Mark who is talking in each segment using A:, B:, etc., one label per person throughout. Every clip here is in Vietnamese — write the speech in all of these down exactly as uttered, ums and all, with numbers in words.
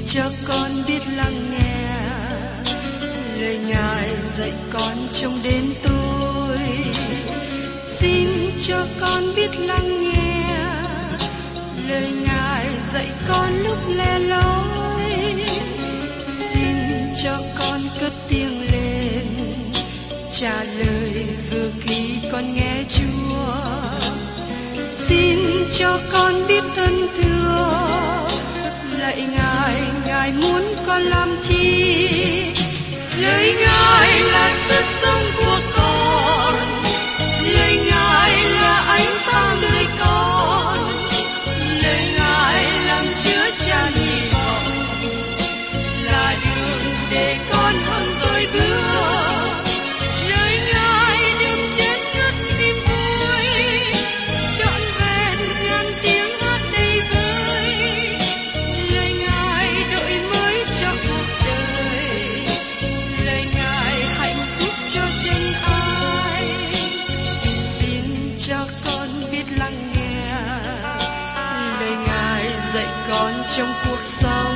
A: cho con biết lắng nghe lời Ngài dạy con trong đêm tối. Xin cho con biết lắng nghe lời Ngài dạy con lúc le lối. Xin cho con cất tiếng lên trả lời vừa khi con nghe Chúa. Xin cho con biết ơn thưa lạy Ngài, Ngài muốn con làm chi? Lời Ngài là sức sống của con, lời Ngài là ánh sáng đời con, lời Ngài làm chứa chan hy vọng, là đường để con hơn rồi bước. Lời Ngài đừng chết ngất niềm vui, trọn vẹn ngàn tiếng hát đầy vơi. Lời Ngài đổi mới cho cuộc đời, lời Ngài hạnh phúc cho chân ai. Xin cho con biết lắng nghe lời Ngài dạy con trong cuộc sống.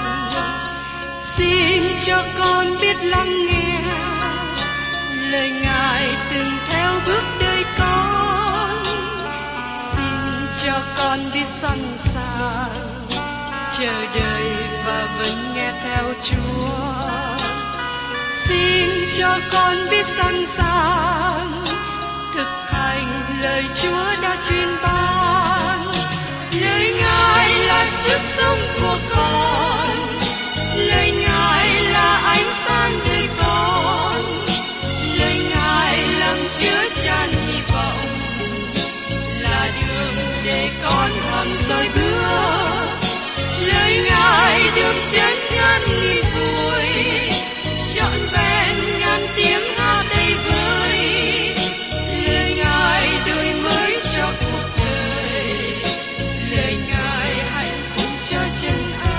A: Xin cho con biết lắng nghe lời Ngài từng theo bước đời con. Xin cho con biết sẵn sàng chờ đợi và vẫn nghe theo Chúa. Xin cho con biết sẵn sàng thực hành lời Chúa đã truyền ban. Lời Ngài là sức sống của con, lời Ngài là ánh sáng đời con, lời Ngài làm chứa chan hy vọng, là đường để con hằng rời bước. Lời Ngài đường chân ngàn nghìn vui, trọn vẹn ngàn tiếng hát đầy vơi. Lời Ngài đổi mới cho cuộc đời, lời Ngài hạnh phúc cho chân ai.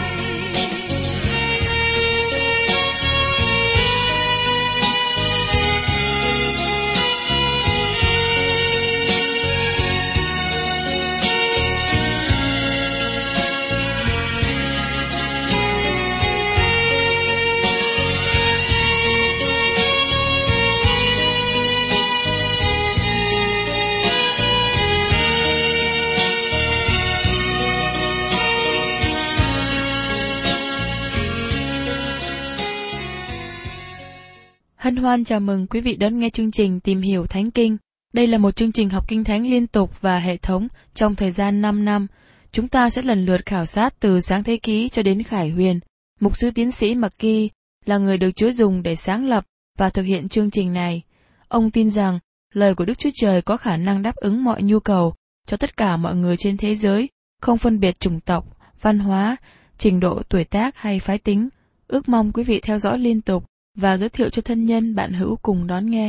B: Hân hoan chào mừng quý vị đón nghe chương trình Tìm hiểu Thánh Kinh. Đây là một chương trình học Kinh Thánh liên tục và hệ thống trong thời gian năm năm. Chúng ta sẽ lần lượt khảo sát từ Sáng Thế Ký cho đến Khải Huyền. Mục sư tiến sĩ McGee là người được Chúa dùng để sáng lập và thực hiện chương trình này. Ông tin rằng lời của Đức Chúa Trời có khả năng đáp ứng mọi nhu cầu cho tất cả mọi người trên thế giới, không phân biệt chủng tộc, văn hóa, trình độ tuổi tác hay phái tính. Ước mong quý vị theo dõi liên tục và giới thiệu cho thân nhân bạn hữu cùng đón nghe.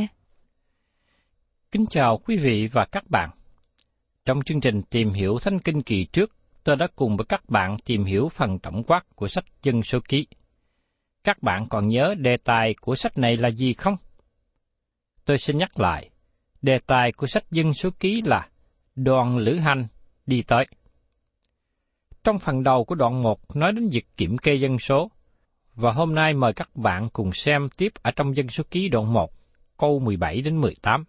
C: Kính chào quý vị và các bạn. Trong chương trình Tìm hiểu Thánh Kinh kỳ trước, tôi đã cùng với các bạn tìm hiểu phần tổng quát của sách Dân Số Ký. Các bạn còn nhớ đề tài của sách này là gì không? Tôi xin nhắc lại, đề tài của sách Dân Số Ký là đoàn lữ hành đi tới. Trong phần đầu của đoạn một nói đến việc kiểm kê dân số, và hôm nay mời các bạn cùng xem tiếp ở trong Dân Số Ký đoạn một, câu mười bảy đến mười tám.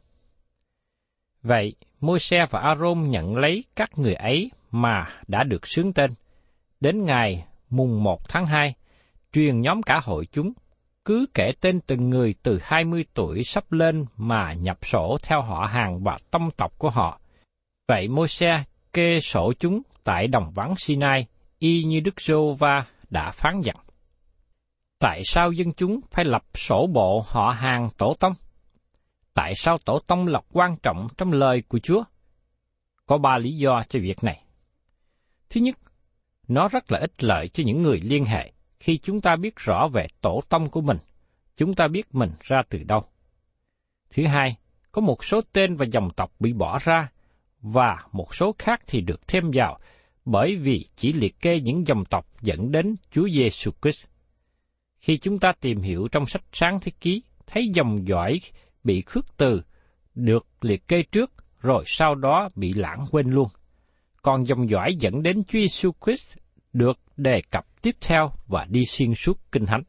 C: Vậy, Môi-se và A-rôn nhận lấy các người ấy mà đã được xướng tên. Đến ngày mùng một tháng hai, truyền nhóm cả hội chúng, cứ kể tên từng người từ hai mươi tuổi sắp lên mà nhập sổ theo họ hàng và tông tộc của họ. Vậy Môi-se kê sổ chúng tại đồng vắng Sinai, y như Đức Giê-hô-va đã phán dặn. Tại sao dân chúng phải lập sổ bộ họ hàng tổ tông? Tại sao tổ tông là quan trọng trong lời của Chúa? Có ba lý do cho việc này. Thứ nhất, nó rất là ích lợi cho những người liên hệ. Khi chúng ta biết rõ về tổ tông của mình, chúng ta biết mình ra từ đâu. Thứ hai, có một số tên và dòng tộc bị bỏ ra, và một số khác thì được thêm vào, bởi vì chỉ liệt kê những dòng tộc dẫn đến Chúa Giêsu Christ. Khi chúng ta tìm hiểu trong sách Sáng Thế Ký, thấy dòng dõi bị khước từ, được liệt kê trước, rồi sau đó bị lãng quên luôn. Còn dòng dõi dẫn đến Chúa Giêsu Christ được đề cập tiếp theo và đi xuyên suốt Kinh Thánh.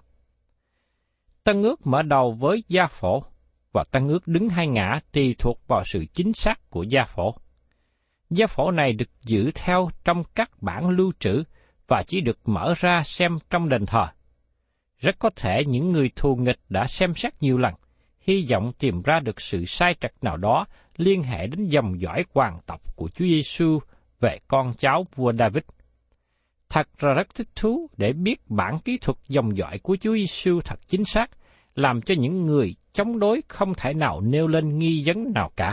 C: Tân ước mở đầu với gia phổ, và Tân ước đứng hay ngã tùy thuộc vào sự chính xác của gia phổ. Gia phổ này được giữ theo trong các bản lưu trữ và chỉ được mở ra xem trong đền thờ. Rất có thể những người thù nghịch đã xem xét nhiều lần, hy vọng tìm ra được sự sai trật nào đó liên hệ đến dòng dõi hoàng tộc của Chúa Giêsu về con cháu vua David. Thật là rất thích thú để biết bản kỹ thuật dòng dõi của Chúa Giêsu thật chính xác, làm cho những người chống đối không thể nào nêu lên nghi vấn nào cả.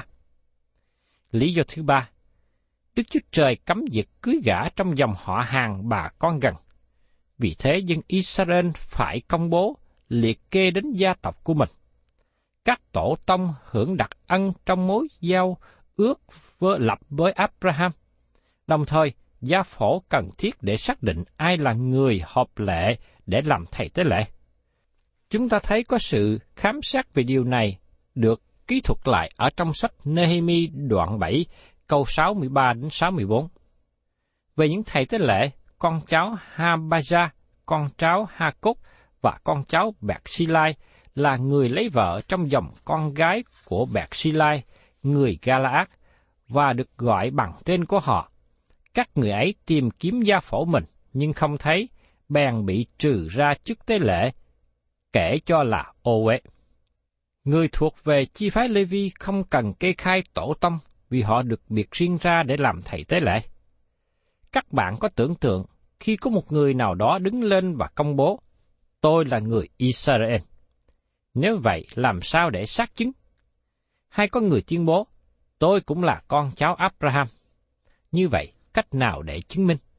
C: Lý do thứ ba, Đức Chúa Trời cấm việc cưới gả trong dòng họ hàng bà con gần. Vì thế dân Israel phải công bố, liệt kê đến gia tộc của mình. Các tổ tông hưởng đặc ân trong mối giao ước với lập với Abraham. Đồng thời, gia phổ cần thiết để xác định ai là người hợp lệ để làm thầy tế lễ. Chúng ta thấy có sự khám sát về điều này được ký thuật lại ở trong sách Nehemi đoạn bảy, câu sáu mươi ba đến sáu mươi bốn. Về những thầy tế lễ, con cháu Habaja, con cháu Ha-cốt và con cháu Bẹt-si-lai là người lấy vợ trong dòng con gái của Bẹt-si-lai, người Gala-át, và được gọi bằng tên của họ. Các người ấy tìm kiếm gia phổ mình, nhưng không thấy, bèn bị trừ ra chức tế lễ, kể cho là ô uế. Người thuộc về chi phái Lê-vi không cần kê khai tổ tông vì họ được biệt riêng ra để làm thầy tế lễ. Các bạn có tưởng tượng khi có một người nào đó đứng lên và công bố, tôi là người Israel. Nếu vậy, làm sao để xác chứng? Hay có người tuyên bố, tôi cũng là con cháu Abraham. Như vậy, cách nào để chứng minh?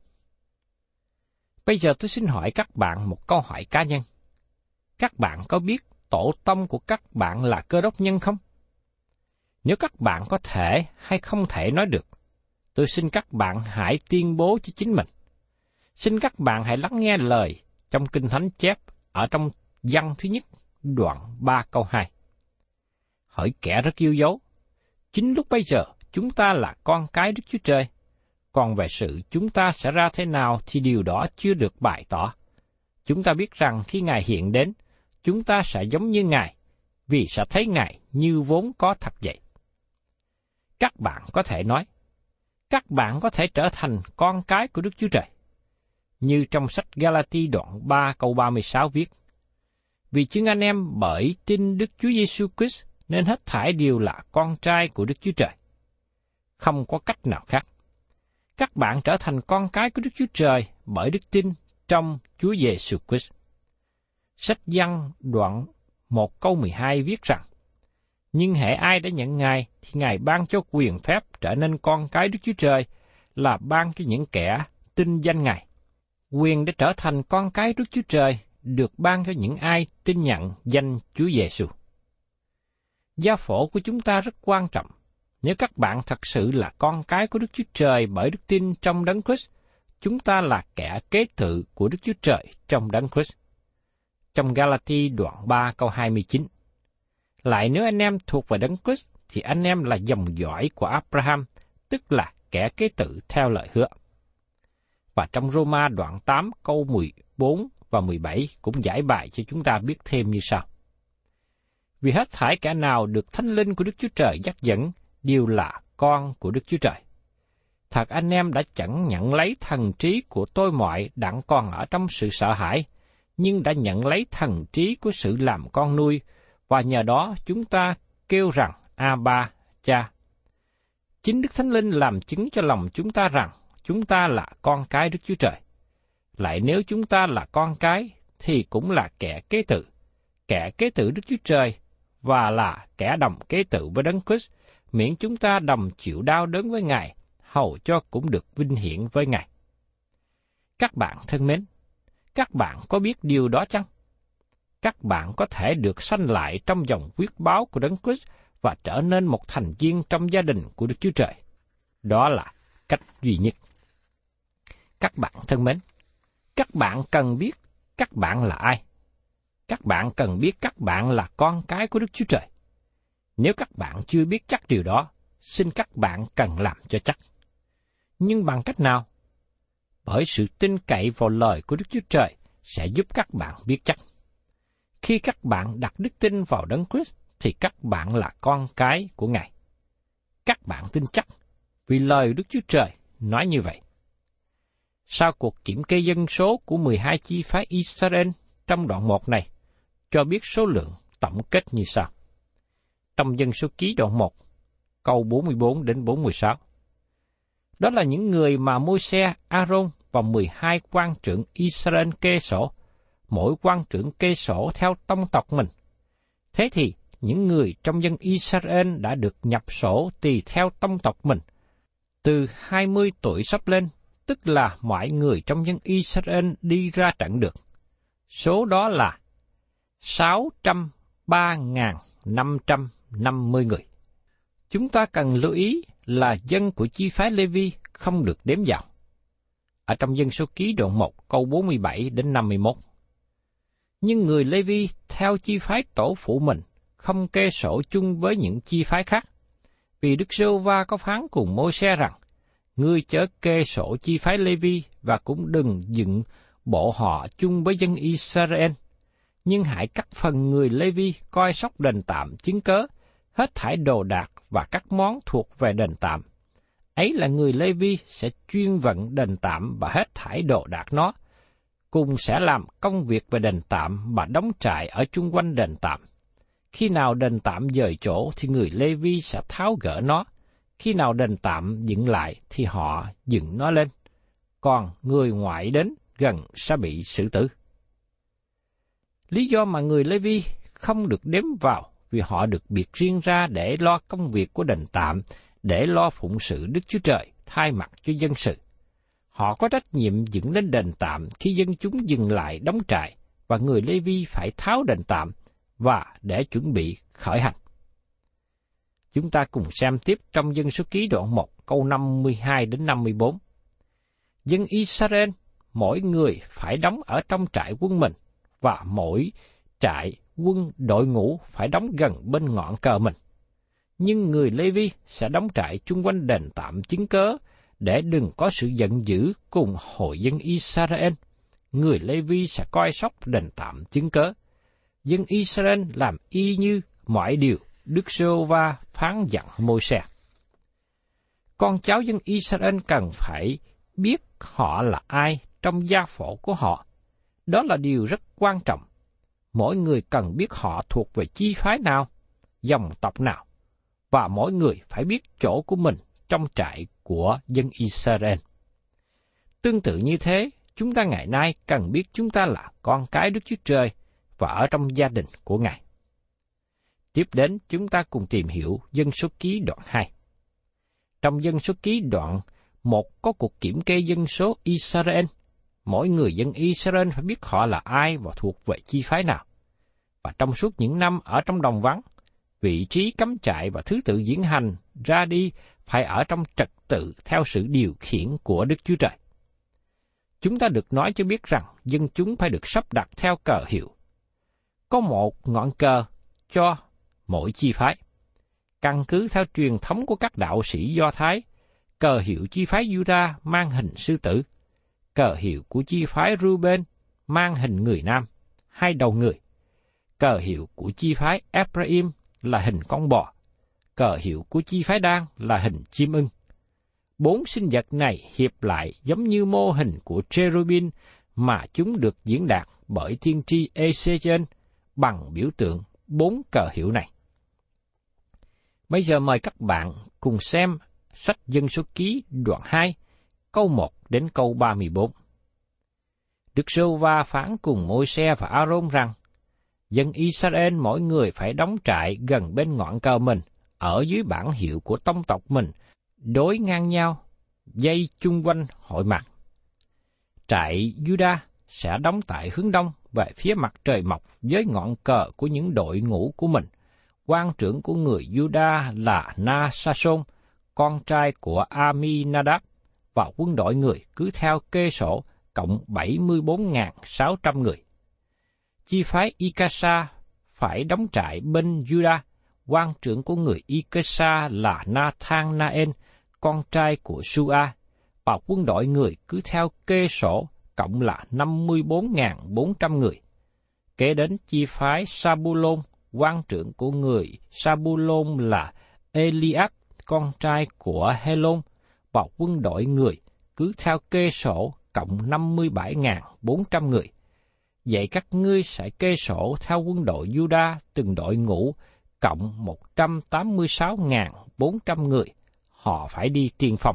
C: Bây giờ tôi xin hỏi các bạn một câu hỏi cá nhân. Các bạn có biết tổ tông của các bạn là Cơ Đốc nhân không? Nếu các bạn có thể hay không thể nói được, tôi xin các bạn hãy tuyên bố cho chính mình. Xin các bạn hãy lắng nghe lời trong Kinh Thánh chép ở trong Giăng thứ nhất, đoạn ba câu hai. Hỡi kẻ rất yêu dấu, chính lúc bây giờ chúng ta là con cái Đức Chúa Trời, còn về sự chúng ta sẽ ra thế nào thì điều đó chưa được bày tỏ. Chúng ta biết rằng khi Ngài hiện đến, chúng ta sẽ giống như Ngài, vì sẽ thấy Ngài như vốn có thật vậy. Các bạn có thể nói, các bạn có thể trở thành con cái của Đức Chúa Trời. Như trong sách Galati đoạn ba câu ba mươi sáu viết, vì chúng anh em bởi tin Đức Chúa Giêsu Christ nên hết thảy đều là con trai của Đức Chúa Trời. Không có cách nào khác. Các bạn trở thành con cái của Đức Chúa Trời bởi đức tin trong Chúa Giêsu Christ. Sách Giăng đoạn một câu mười hai viết rằng, nhưng hễ ai đã nhận Ngài thì Ngài ban cho quyền phép trở nên con cái Đức Chúa Trời, là ban cho những kẻ tin danh Ngài. Quyền để trở thành con cái Đức Chúa Trời được ban cho những ai tin nhận danh Chúa Giêsu. Gia phổ của chúng ta rất quan trọng. Nếu các bạn thật sự là con cái của Đức Chúa Trời bởi đức tin trong Đấng Christ, chúng ta là kẻ kế tự của Đức Chúa Trời trong Đấng Christ. Trong Galati đoạn ba câu hai mươi chín, lại nếu anh em thuộc về Đấng Christ, thì anh em là dòng dõi của Abraham, tức là kẻ kế tự theo lời hứa. Và trong Roma đoạn tám câu mười bốn và mười bảy cũng giải bài cho chúng ta biết thêm như sau. Vì hết thảy kẻ nào được Thánh Linh của Đức Chúa Trời dắt dẫn, đều là con của Đức Chúa Trời. Thật anh em đã chẳng nhận lấy thần trí của tôi mọi đặng còn ở trong sự sợ hãi, nhưng đã nhận lấy thần trí của sự làm con nuôi, và nhờ đó chúng ta kêu rằng A-ba, Cha. Chính Đức Thánh Linh làm chứng cho lòng chúng ta rằng chúng ta là con cái Đức Chúa Trời. Lại nếu chúng ta là con cái, thì cũng là kẻ kế tự, kẻ kế tự Đức Chúa Trời, và là kẻ đồng kế tự với Đấng Christ, miễn chúng ta đồng chịu đau đớn với Ngài, hầu cho cũng được vinh hiển với Ngài. Các bạn thân mến, các bạn có biết điều đó chăng? Các bạn có thể được sanh lại trong dòng huyết báo của Đấng Christ và trở nên một thành viên trong gia đình của Đức Chúa Trời. Đó là cách duy nhất. Các bạn thân mến, các bạn cần biết các bạn là ai. Các bạn cần biết các bạn là con cái của Đức Chúa Trời. Nếu các bạn chưa biết chắc điều đó, xin các bạn cần làm cho chắc. Nhưng bằng cách nào? bởi sự tin cậy vào lời của Đức Chúa Trời sẽ giúp các bạn biết chắc. Khi các bạn đặt đức tin vào Đấng Christ, thì các bạn là con cái của Ngài. Các bạn tin chắc, vì lời Đức Chúa Trời nói như vậy. Sau cuộc kiểm kê dân số của mười hai chi phái Israel trong đoạn một này, cho biết số lượng tổng kết như sau. Trong Dân Số Ký đoạn một, câu bốn mươi bốn đến bốn mươi sáu. Đó là những người mà Môi-se, A-rôn và mười hai quan trưởng Israel kê sổ, mỗi quan trưởng kê sổ theo tông tộc mình. Thế thì, những người trong dân Israel đã được nhập sổ tùy theo tông tộc mình, từ hai mươi tuổi sắp lên, tức là mọi người trong dân Israel đi ra trận được. Số đó là sáu trăm ba nghìn năm trăm năm mươi người. Chúng ta cần lưu ý là dân của chi phái Lê-vi không được đếm vào. Ở trong Dân Số Ký đoạn một câu bốn mươi bảy đến năm mươi mốt. Nhưng người Lê-vi theo chi phái tổ phụ mình không kê sổ chung với những chi phái khác, vì Đức Giê-hô-va có phán cùng Môi-se rằng: ngươi chớ kê sổ chi phái Lê-vi và cũng đừng dựng bộ họ chung với dân Israel, nhưng hãy cắt phần người Lê-vi coi sóc đền tạm chứng cớ, hết thảy đồ đạc và các món thuộc về đền tạm. Ấy là người Lê-vi sẽ chuyên vận đền tạm và hết thảy đồ đạc nó, cùng sẽ làm công việc về đền tạm và đóng trại ở chung quanh đền tạm. Khi nào đền tạm dời chỗ thì người Lê-vi sẽ tháo gỡ nó, khi nào đền tạm dựng lại thì họ dựng nó lên, còn người ngoại đến gần sẽ bị xử tử. Lý do mà người Lê-vi không được đếm vào vì họ được biệt riêng ra để lo công việc của đền tạm, để lo phụng sự Đức Chúa Trời thay mặt cho dân sự. Họ có trách nhiệm dựng lên đền tạm khi dân chúng dừng lại đóng trại, và người Lê-vi phải tháo đền tạm và để chuẩn bị khởi hành. Chúng ta cùng xem tiếp trong Dân Số Ký đoạn một câu năm mươi hai đến năm mươi bốn. Dân Israel, mỗi người phải đóng ở trong trại quân mình, và mỗi trại quân đội ngũ phải đóng gần bên ngọn cờ mình. Nhưng người Lê-vi sẽ đóng trại chung quanh đền tạm chứng cớ, để đừng có sự giận dữ cùng hội dân Israel. Người Lê-vi sẽ coi sóc đền tạm chứng cớ. Dân Israel làm y như mọi điều Đức Giê-hô-va phán dặn Môi-se. Con cháu dân Israel cần phải biết họ là ai trong gia phổ của họ. Đó là điều rất quan trọng. Mỗi người cần biết họ thuộc về chi phái nào, dòng tộc nào, và mỗi người phải biết chỗ của mình trong trại của dân Israel. Tương tự như thế, chúng ta ngày nay cần biết chúng ta là con cái Đức Chúa Trời và ở trong gia đình của Ngài. Tiếp đến, chúng ta cùng tìm hiểu Dân Số Ký đoạn hai. Trong Dân Số Ký đoạn một có cuộc kiểm kê dân số Israel. Mỗi người dân Israel phải biết họ là ai và thuộc về chi phái nào. Và trong suốt những năm ở trong đồng vắng, vị trí cắm trại và thứ tự diễn hành ra đi phải ở trong trật tự theo sự điều khiển của Đức Chúa Trời. Chúng ta được nói cho biết rằng dân chúng phải được sắp đặt theo cờ hiệu. Có một ngọn cờ cho mỗi chi phái. Căn cứ theo truyền thống của các đạo sĩ Do Thái, cờ hiệu chi phái Juda mang hình sư tử, cờ hiệu của chi phái Reuben mang hình người nam, hai đầu người, cờ hiệu của chi phái Ephraim là hình con bò, cờ hiệu của chi phái Dan là hình chim ưng. Bốn sinh vật này hiệp lại giống như mô hình của cherubim mà chúng được diễn đạt bởi tiên tri Ê-xê-trên bằng biểu tượng bốn cờ hiệu này. Bây giờ mời các bạn cùng xem sách Dân Số Ký đoạn hai, câu một đến câu ba mươi bốn. Đức Giê-hô-va phán cùng Môi-se và A-rôn rằng, dân Israel mỗi người phải đóng trại gần bên ngọn cờ mình, ở dưới bảng hiệu của tông tộc mình, đối ngang nhau, dây chung quanh hội mặt. Trại Juda sẽ đóng tại hướng đông về phía mặt trời mọc với ngọn cờ của những đội ngũ của mình. Quan trưởng của người Juda là Na-sa-sôn, con trai của Ami-na-đáp, và quân đội người cứ theo kê sổ cộng bảy mươi bốn nghìn sáu trăm người. Chi phái Ikasa phải đóng trại bên Juda. Quan trưởng của người Ikasa là Nathan-naen, con trai của Sua. và quân đội người cứ theo kê sổ cộng là năm mươi bốn nghìn bốn trăm người. Kế đến chi phái Sa-bu-lôn, quan trưởng của người Sa-bu-lôn là Eliab, con trai của Helôn, và quân đội người cứ theo kê sổ cộng năm mươi bảy nghìn bốn trăm người. Vậy các ngươi sẽ kê sổ theo quân đội Juda từng đội ngũ cộng một trăm tám mươi sáu nghìn bốn trăm người, họ phải đi tiên phong.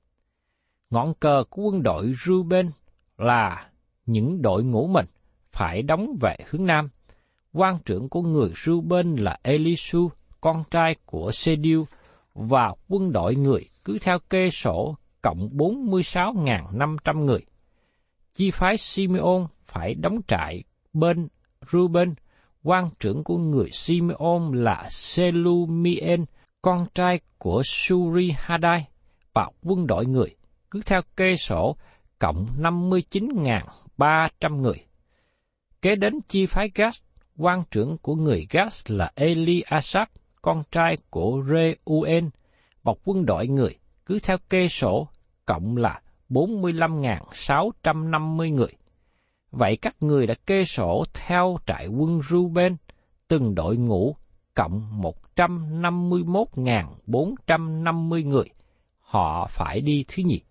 C: Ngọn cờ của quân đội Ruben là những đội ngũ mình phải đóng về hướng Nam. Quan trưởng của người Ruben là Elisu, con trai của Sediu, và quân đội người cứ theo kê sổ cộng bốn mươi sáu nghìn năm trăm người. Chi phái Simeon phải đóng trại bên Ruben, quan trưởng của người Simeon là Selumien, con trai của Suri-Hadai, và quân đội người cứ theo kê sổ cộng năm mươi chín nghìn ba trăm người. Kế đến chi phái Gad, quan trưởng của người Gad là Eliasap, con trai của Reuel, và quân đội người cứ theo kê sổ cộng là bốn mươi lăm nghìn sáu trăm năm mươi người. Vậy các người đã kê sổ theo trại quân Ruben, từng đội ngũ cộng một trăm năm mươi mốt nghìn bốn trăm năm mươi người, họ phải đi thứ nhì.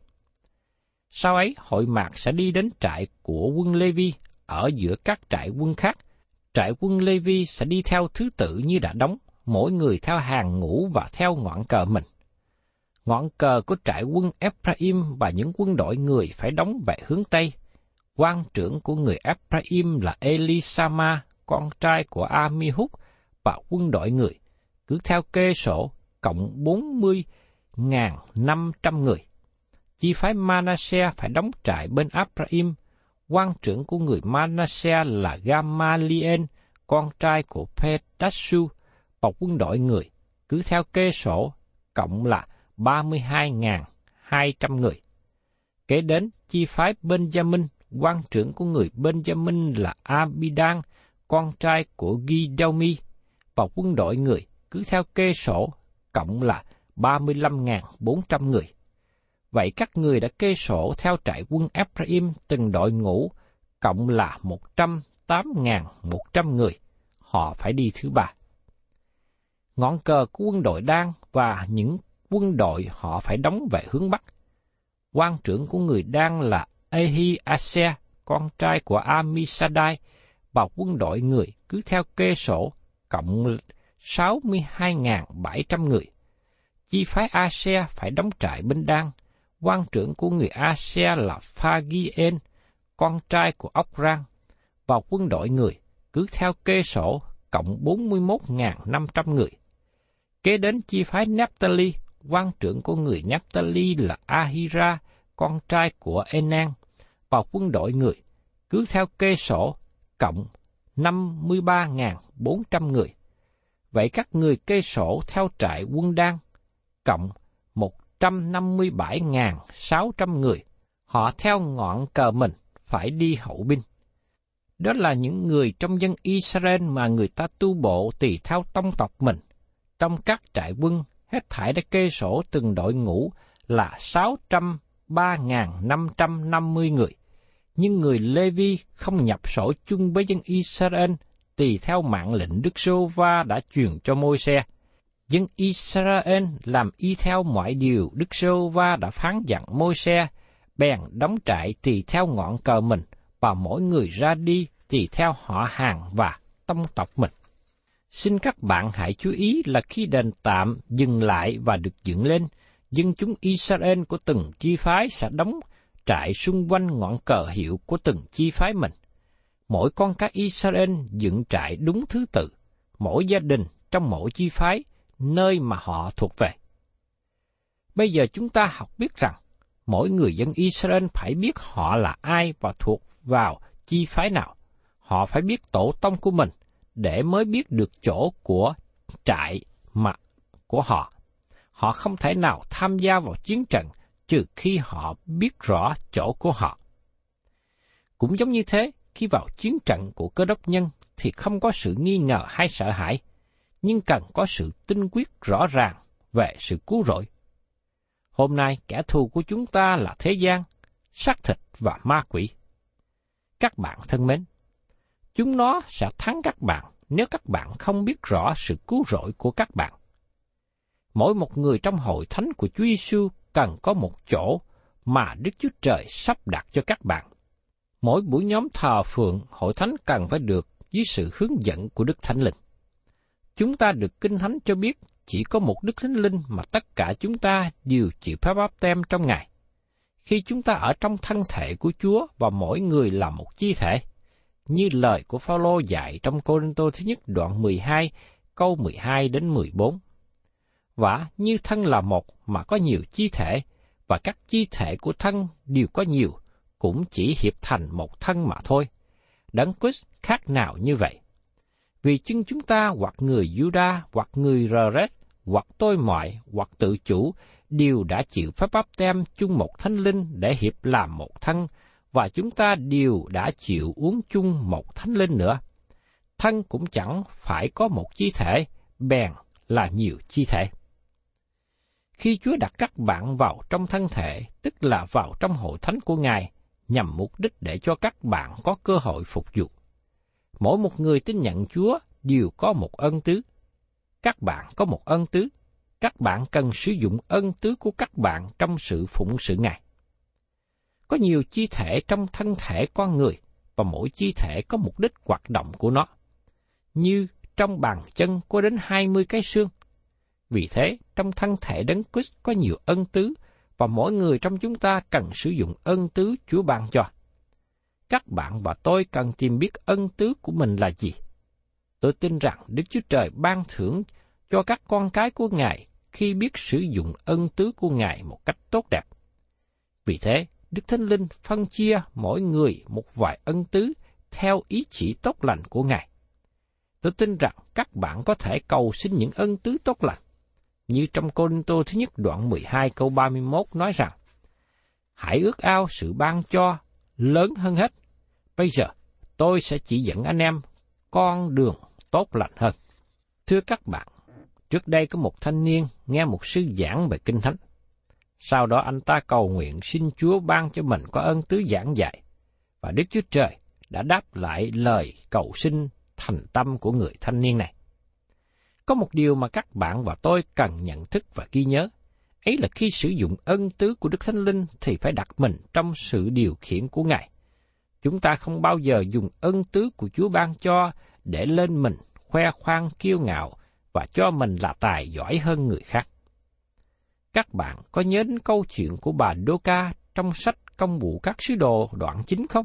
C: Sau ấy, hội mạc sẽ đi đến trại của quân Lê-vi ở giữa các trại quân khác. Trại quân Lê-vi sẽ đi theo thứ tự như đã đóng, mỗi người theo hàng ngũ và theo ngọn cờ mình. Ngọn cờ của trại quân Ephraim và những quân đội người phải đóng về hướng Tây. Quan trưởng của người Ephraim là Elisama, con trai của Amihud, và quân đội người cứ theo kê sổ cộng bốn mươi nghìn năm trăm người. Chi phái Manasseh phải đóng trại bên Ephraim. Quan trưởng của người Manasseh là Gamaliel, con trai của Pedassu, và quân đội người cứ theo kê sổ cộng là ba mươi hai nghìn hai trăm người. Kế đến chi phái Benjamin, quan trưởng của người Benjamin là Abidan, con trai của Gideoni, và quân đội người cứ theo kê sổ cộng là ba mươi lăm nghìn bốn trăm người. Vậy các người đã kê sổ theo trại quân Ephraim từng đội ngũ cộng là một trăm tám nghìn một trăm người, họ phải đi thứ ba. Ngọn cờ của quân đội Đan và những quân đội họ phải đóng về hướng Bắc. Quan trưởng của người Đan là Ahi-ase, con trai của Amisadai, và quân đội người cứ theo kê sổ cộng sáu mươi hai nghìn bảy trăm người. Chi phái Ase phải đóng trại bên Đan. Quan trưởng của người Ase là Phagien, con trai của Okran, và quân đội người cứ theo kê sổ cộng bốn mươi mốt nghìn năm trăm người. Kế đến chi phái Naphtali, quan trưởng của người Naphtali là Ahira, con trai của Enan, và quân đội người cứ theo kê sổ cộng năm mươi ba nghìn bốn trăm người. Vậy các người kê sổ theo trại quân Đan cộng một trăm năm mươi bảy nghìn sáu trăm người, họ theo ngọn cờ mình phải đi hậu binh. Đó là những người trong dân Israel mà người ta tu bộ tùy theo tông tộc mình. Trong các trại quân, hết thảy đã kê sổ từng đội ngũ là sáu trăm ba nghìn năm trăm năm mươi người. Nhưng người Lê-vi không nhập sổ chung với dân Israel tùy theo mạng lệnh Đức Giê-hô-va đã truyền cho Môi-se. Dân Israel làm y theo mọi điều Đức Giê-hô-va đã phán dặn Môi-se, bèn đóng trại tùy theo ngọn cờ mình, và mỗi người ra đi tùy theo họ hàng và tông tộc mình. Xin các bạn hãy chú ý là khi đền tạm dừng lại và được dựng lên, dân chúng Israel của từng chi phái sẽ đóng trại xung quanh ngọn cờ hiệu của từng chi phái mình. Mỗi con cái Israel dựng trại đúng thứ tự, mỗi gia đình trong mỗi chi phái, nơi mà họ thuộc về. Bây giờ chúng ta học biết rằng, mỗi người dân Israel phải biết họ là ai và thuộc vào chi phái nào. Họ phải biết tổ tông của mình, để mới biết được chỗ của trại mà của họ. Họ không thể nào tham gia vào chiến trận trừ khi họ biết rõ chỗ của họ. Cũng giống như thế, khi vào chiến trận của Cơ Đốc nhân thì không có sự nghi ngờ hay sợ hãi, nhưng cần có sự tinh quyết rõ ràng về sự cứu rỗi. Hôm nay kẻ thù của chúng ta là thế gian, xác thịt và ma quỷ. Các bạn thân mến, chúng nó sẽ thắng các bạn nếu các bạn không biết rõ sự cứu rỗi của các bạn. Mỗi một người trong hội thánh của Chúa Giêsu cần có một chỗ mà Đức Chúa Trời sắp đặt cho các bạn. Mỗi buổi nhóm thờ phượng hội thánh cần phải được dưới sự hướng dẫn của Đức Thánh Linh. Chúng ta được Kinh Thánh cho biết chỉ có một Đức Thánh Linh mà tất cả chúng ta đều chịu phép báp têm trong Ngài. Khi chúng ta ở trong thân thể của Chúa và mỗi người là một chi thể, như lời của Phao-lô dạy trong Cô-rinh-tô thứ nhất đoạn mười hai, câu mười hai đến mười bốn. Và như thân là một mà có nhiều chi thể, và các chi thể của thân đều có nhiều, cũng chỉ hiệp thành một thân mà thôi. Đấng Christ khác nào như vậy? Vì chân chúng ta hoặc người Juda, hoặc người Rơ-rét, hoặc tôi mọi, hoặc tự chủ, đều đã chịu phép báp têm chung một Thánh Linh để hiệp làm một thân, và chúng ta đều đã chịu uống chung một Thánh Linh nữa. Thân cũng chẳng phải có một chi thể, bèn là nhiều chi thể. Khi Chúa đặt các bạn vào trong thân thể, tức là vào trong hội thánh của Ngài, nhằm mục đích để cho các bạn có cơ hội phục vụ. Mỗi một người tin nhận Chúa đều có một ân tứ. Các bạn có một ân tứ, các bạn cần sử dụng ân tứ của các bạn trong sự phụng sự Ngài. Có nhiều chi thể trong thân thể con người, và mỗi chi thể có mục đích hoạt động của nó. Như trong bàn chân có đến hai mươi cái xương. Vì thế, trong thân thể Đấng Christ có nhiều ân tứ, và mỗi người trong chúng ta cần sử dụng ân tứ Chúa ban cho. Các bạn và tôi cần tìm biết ân tứ của mình là gì. Tôi tin rằng Đức Chúa Trời ban thưởng cho các con cái của Ngài khi biết sử dụng ân tứ của Ngài một cách tốt đẹp. Vì thế, Đức Thánh Linh phân chia mỗi người một vài ân tứ theo ý chỉ tốt lành của Ngài. Tôi tin rằng các bạn có thể cầu xin những ân tứ tốt lành, như trong Cô-rinh-tô thứ nhất đoạn mười hai câu ba mươi mốt nói rằng, hãy ước ao sự ban cho lớn hơn hết. Bây giờ, tôi sẽ chỉ dẫn anh em con đường tốt lành hơn. Thưa các bạn, trước đây có một thanh niên nghe một sư giảng về Kinh Thánh. Sau đó anh ta cầu nguyện xin Chúa ban cho mình có ân tứ giảng dạy, và Đức Chúa Trời đã đáp lại lời cầu xin thành tâm của người thanh niên này. Có một điều mà các bạn và tôi cần nhận thức và ghi nhớ, ấy là khi sử dụng ân tứ của Đức Thánh Linh thì phải đặt mình trong sự điều khiển của Ngài. Chúng ta không bao giờ dùng ân tứ của Chúa ban cho để lên mình, khoe khoang kiêu ngạo và cho mình là tài giỏi hơn người khác. Các bạn có nhớ đến câu chuyện của bà Đô-ca trong sách Công vụ các sứ đồ đoạn chín không?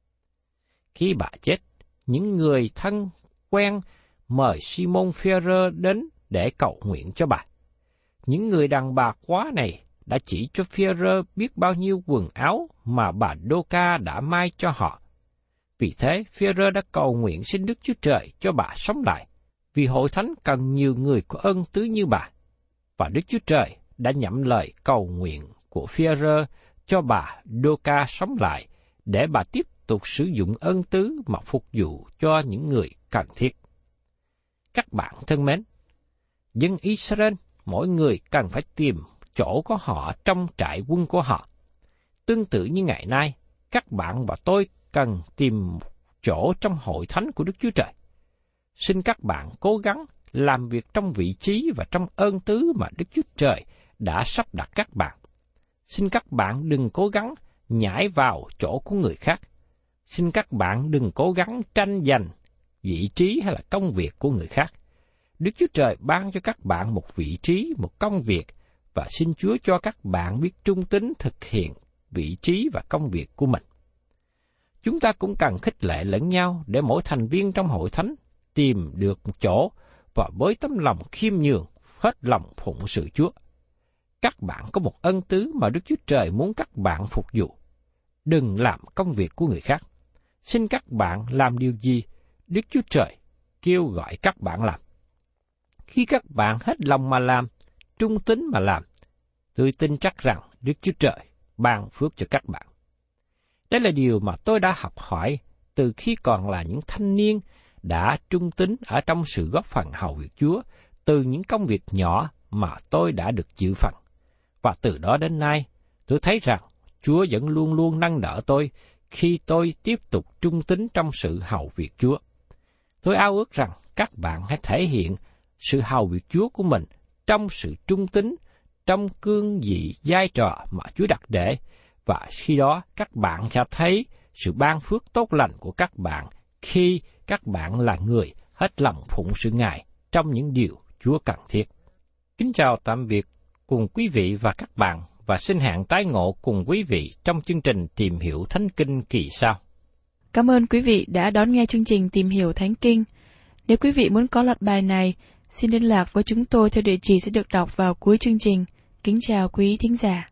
C: Khi bà chết, những người thân quen mời Simon Phêrô đến để cầu nguyện cho bà. Những người đàn bà quá này đã chỉ cho Phêrô biết bao nhiêu quần áo mà bà Đô-ca đã may cho họ. Vì thế, Phêrô đã cầu nguyện xin Đức Chúa Trời cho bà sống lại, vì hội thánh cần nhiều người có ân tứ như bà. Và Đức Chúa Trời đã nhậm lời cầu nguyện của Phêrô cho bà Đô-ca sống lại, để bà tiếp tục sử dụng ân tứ mà phục vụ cho những người cần thiết. Các bạn thân mến, dân Israel mỗi người cần phải tìm chỗ của họ trong trại quân của họ. Tương tự như ngày nay, các bạn và tôi cần tìm chỗ trong hội thánh của Đức Chúa Trời. Xin các bạn cố gắng làm việc trong vị trí và trong ơn tứ mà Đức Chúa Trời đã sắp đặt các bạn. Xin các bạn đừng cố gắng nhảy vào chỗ của người khác. Xin các bạn đừng cố gắng tranh giành vị trí hay là công việc của người khác. Đức Chúa Trời ban cho các bạn một vị trí, một công việc, và xin Chúa cho các bạn biết trung tín thực hiện vị trí và công việc của mình. Chúng ta cũng cần khích lệ lẫn nhau để mỗi thành viên trong hội thánh tìm được một chỗ và với tấm lòng khiêm nhường, hết lòng phụng sự Chúa. Các bạn có một ân tứ mà Đức Chúa Trời muốn các bạn phục vụ. Đừng làm công việc của người khác. Xin các bạn làm điều gì Đức Chúa Trời kêu gọi các bạn làm. Khi các bạn hết lòng mà làm, trung tín mà làm, tôi tin chắc rằng Đức Chúa Trời ban phước cho các bạn. Đây là điều mà tôi đã học hỏi từ khi còn là những thanh niên đã trung tín ở trong sự góp phần hầu việc Chúa, từ những công việc nhỏ mà tôi đã được dự phần. và từ đó đến nay, tôi thấy rằng Chúa vẫn luôn luôn nâng đỡ tôi khi tôi tiếp tục trung tín trong sự hầu việc Chúa. Tôi ao ước rằng các bạn hãy thể hiện sự hầu việc Chúa của mình trong sự trung tín, trong cương vị vai trò mà Chúa đặt để, và khi đó các bạn sẽ thấy sự ban phước tốt lành của các bạn khi các bạn là người hết lòng phụng sự Ngài trong những điều Chúa cần thiết. Kính chào tạm biệt cùng quý vị và các bạn, và xin hẹn tái ngộ cùng quý vị trong chương trình Tìm Hiểu Thánh Kinh kỳ sau.
B: Cảm ơn quý vị đã đón nghe chương trình Tìm Hiểu Thánh Kinh. Nếu quý vị muốn có loạt bài này, xin liên lạc với chúng tôi theo địa chỉ sẽ được đọc vào cuối chương trình. Kính chào quý thính giả.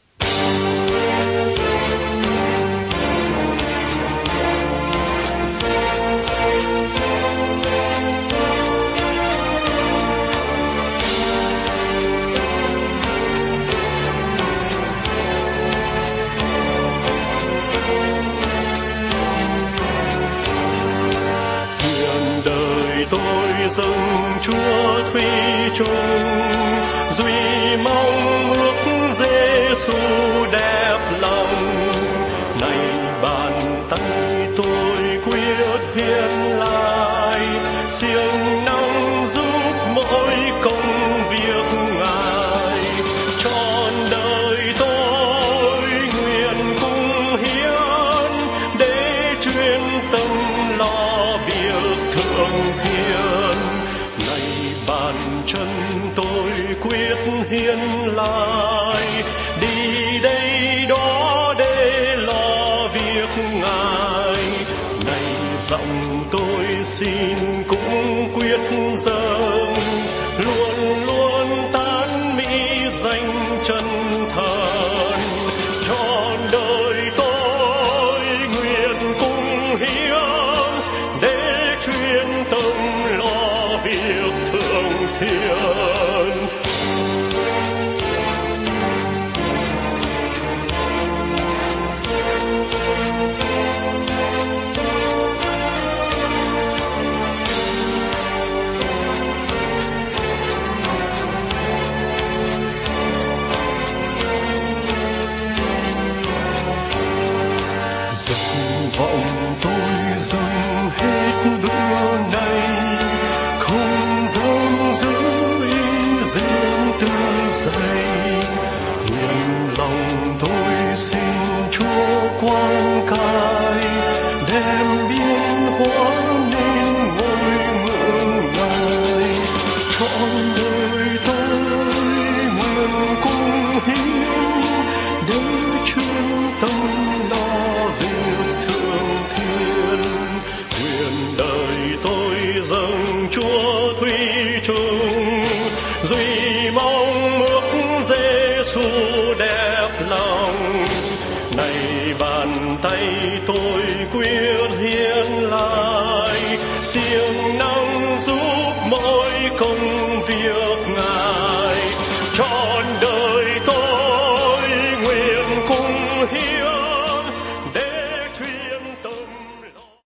D: Dâng Chúa thủy chung, duy mong ước Giêsu đẹp lòng. Này bàn tay tôi quyết hiến lại, siêng năng giúp mỗi công việc Ngài. Trọn đời tôi nguyện cùng hiến, để chuyên tâm lo việc thượng thiên. Bàn chân tôi quyết hiến lại, đi đây đó để lo việc Ngài. Này giọng tôi xin cũng quyết dâng, luôn luôn tán mỹ danh chân thần. Trọn đời tôi nguyện cùng hiến, để chuyên tâm lo việc thượng thiên. Giấc vọng tôi dâng hết bữa nay, không dám giữ im riêng tư dày. Nguyện lòng tôi xin Chúa quang cai, đem biến hóa nên ngôi ngưỡng Ngài. Trọn đời tôi nguyện cùng hiến, để chuyên tâm lo việc thượng thiên. Nguyện đời tôi